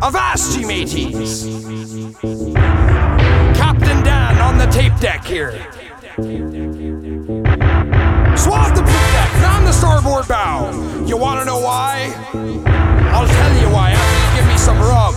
Avast ye mateys! Captain Dan on the tape deck here. Swab the poop deck, man the starboard bow. You wanna know why? I'll tell you why after you give me some rub.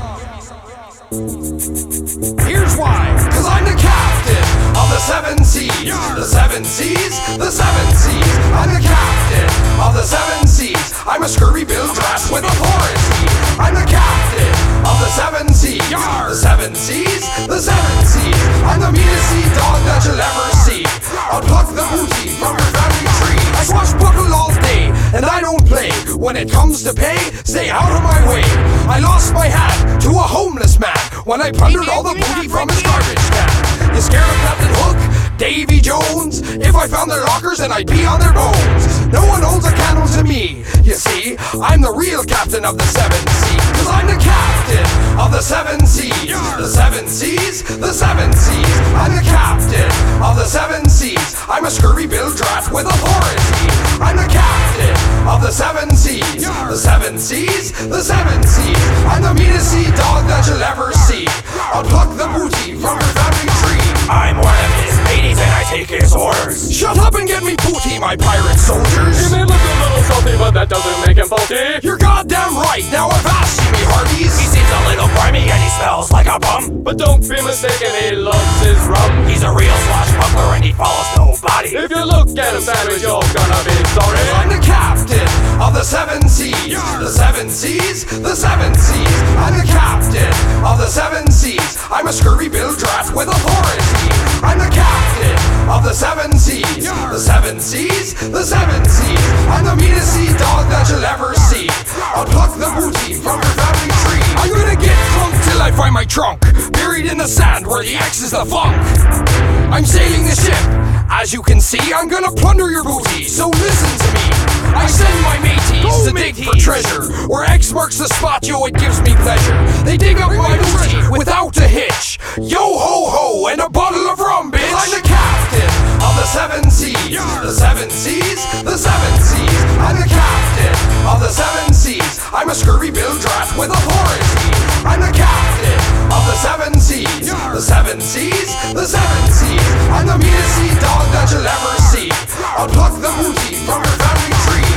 Here's why. Cause I'm the captain of the seven seas. The seven seas, the seven seas. I'm the captain of the seven seas. I'm a scurvy-billed draft with authority. I'm the captain of the seven seas. The seven seas, the seven seas. I'm the meanest sea dog that you'll ever see. I'll pluck the booty from your family tree. I swashbuckle all day, and I don't play. When it comes to pay, stay out of my way. I lost my hat to a homeless man when I plundered all the booty from his garbage can. You scared of Captain Hook? Davy Jones? If I found their lockers, then I'd be on their bones. No one holds a candle to me. You see, I'm the real captain of the seven seas. Cause I'm the captain of the seven seas. The seven seas, the seven seas. I'm the captain of the seven seas. I'm a scurvy-billed draft with authority. I'm the captain of the seven seas. The seven seas, the seven seas. I'm the meanest sea dog that you'll ever see. I'll pluck the booty from your family tree. I'm one of his mateys and I take his orders. Shut up and get me booty, my pirate soldiers. He may look a little salty, but that doesn't make him faulty. You're goddamn right, now avast ye me hearties. He seems a little grimy and he smells like a bum. But don't be mistaken, he loves his rum. He's a real swashbuckler and he follows nobody. If you look at him sideways, you're gonna be sorry. I'm the captain of the seven seas. The seven seas, the seven seas. I'm the captain of the seven seas. I'm a scurvy-billed draft with authority. I'm the captain of the seven seas. The seven seas, the seven seas. I'm the meanest sea dog that you'll ever see. I'll pluck the booty from your family tree. I'm gonna get drunk till I find my trunk, buried in the sand where the X is the funk. I'm sailing the ship. As you can see, I'm gonna plunder your booty, so listen to me. I send my mateys to dig for treasure. Where X marks the spot, yo, it gives me pleasure. They dig up my booty without a hitch. Yo ho ho, and a bottle of rum, bitch. I'm the captain of the seven seas. The seven seas, the seven seas. I'm the captain of the seven seas. I'm a scurvy-billed draft with authority. I'm the captain of the seven seas. The seven seas, the seven seas. I'm the meanest sea dog that you'll ever see. I'll pluck the booty from your family tree.